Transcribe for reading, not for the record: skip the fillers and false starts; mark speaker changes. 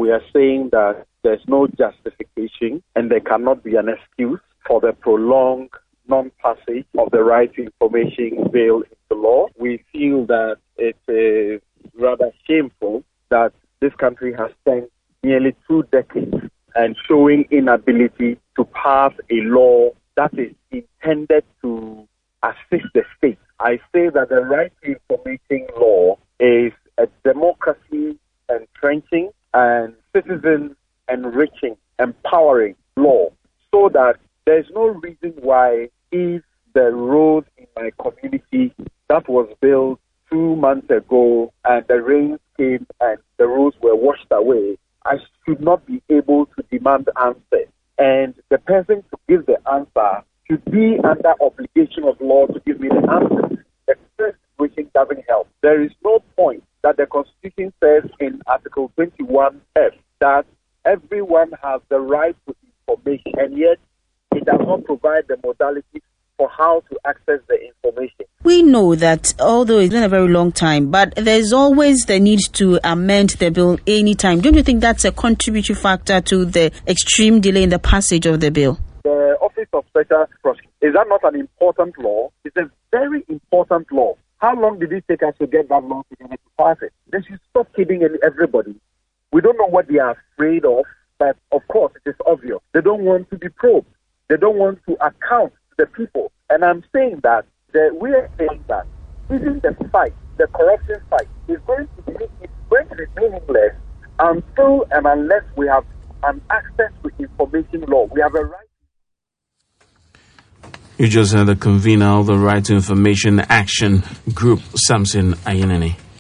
Speaker 1: we are saying that there's no justification and there cannot be an excuse for the prolonged non-passage of the Right to Information Bill into law. We feel that it is rather shameful that this country has spent nearly 2 decades and showing inability to pass a law that is intended to assist the state. I say that the Right to Information law is a democracy entrenching and citizen enriching, empowering law, so that there's no reason why if the road in my community that was built 2 months ago and the rains came and the roads were washed away, I should not be able to demand answers. And the person to give the answer should be under obligation of law to give me the answer. The current situation doesn't help. There is no point that the Constitution says in Article 21F that everyone has the right to information, and yet it does not provide the modalities for how to access the information.
Speaker 2: We know that although it's been a very long time, but there's always the need to amend the bill anytime. Don't you think that's a contributory factor to the extreme delay in the passage of the bill?
Speaker 1: The Office of Special Prosecutor, is that not an important law? It's a very important law. How long did it take us to get that law together to pass it? They should stop kidding everybody. We don't know what they are afraid of, but of course it is obvious. They don't want to be probed. They don't want to account to the people. And I'm saying that we are saying that even the fight, the corruption fight, is going to be meaningless until and unless we have an access to information law. We have a right.
Speaker 3: You just heard the convener of the Right to Information Action Group, Samson Ayinene.